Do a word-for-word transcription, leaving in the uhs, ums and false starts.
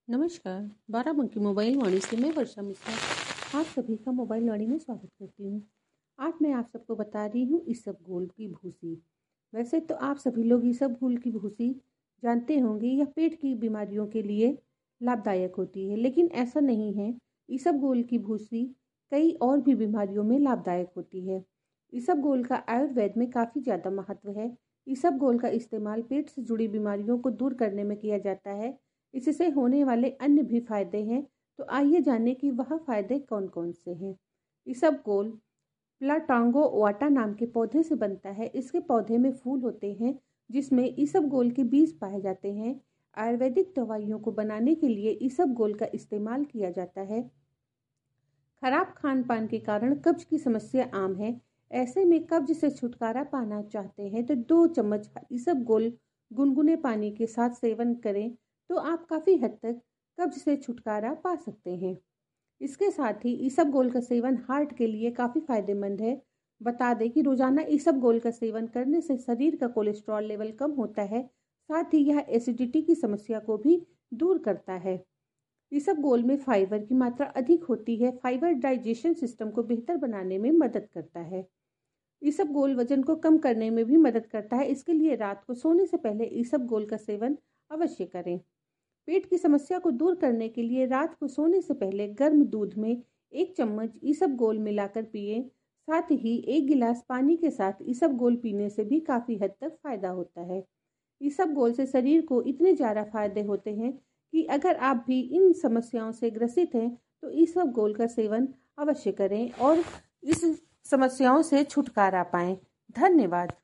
नमस्कार, बाराबंकी मोबाइल वाणी से मैं वर्षा मिश्रा आप सभी का मोबाइल वाणी में स्वागत करती हूँ। आज मैं आप सबको बता रही हूँ इसबगोल की भूसी। वैसे तो आप सभी लोग इसबगोल की भूसी जानते होंगे, यह पेट की बीमारियों के लिए लाभदायक होती है, लेकिन ऐसा नहीं है। इसबगोल की भूसी कई और भी बीमारियों में लाभदायक होती है। इसबगोल का आयुर्वेद में काफ़ी ज़्यादा महत्व है। इसबगोल का इस्तेमाल पेट से जुड़ी बीमारियों को दूर करने में किया जाता है। इससे होने वाले अन्य भी फायदे हैं, तो आइए जानें कि वह फायदे कौन कौन से हैं। इसबगोल प्लाटांगो वाटा नाम के पौधे से बनता है। इसके पौधे में फूल होते हैं जिसमें इसबगोल के बीज पाए जाते हैं। आयुर्वेदिक दवाइयों को बनाने के लिए इसबगोल का इस्तेमाल किया जाता है। खराब खान पान के कारण कब्ज की समस्या आम है। ऐसे में कब्ज से छुटकारा पाना चाहते हैं तो दो चम्मच इसबगोल गुनगुने पानी के साथ सेवन करें तो आप काफ़ी हद तक कब्ज से छुटकारा पा सकते हैं। इसके साथ ही इसबगोल का सेवन हार्ट के लिए काफ़ी फायदेमंद है। बता दें कि रोजाना इसबगोल का सेवन करने से शरीर का कोलेस्ट्रॉल लेवल कम होता है, साथ ही यह एसिडिटी की समस्या को भी दूर करता है। इसबगोल में फाइबर की मात्रा अधिक होती है। फाइबर डाइजेशन सिस्टम को बेहतर बनाने में मदद करता है। इसबगोल वजन को कम करने में भी मदद करता है। इसके लिए रात को सोने से पहले इसबगोल का सेवन अवश्य करें। पेट की समस्या को दूर करने के लिए रात को सोने से पहले गर्म दूध में एक चम्मच इसबगोल मिलाकर पिएं। साथ ही एक गिलास पानी के साथ इसबगोल पीने से भी काफ़ी हद तक फायदा होता है। इसबगोल से शरीर को इतने ज़्यादा फायदे होते हैं कि अगर आप भी इन समस्याओं से ग्रसित हैं तो इसबगोल का सेवन अवश्य करें और इस समस्याओं से छुटकारा पाएं। धन्यवाद।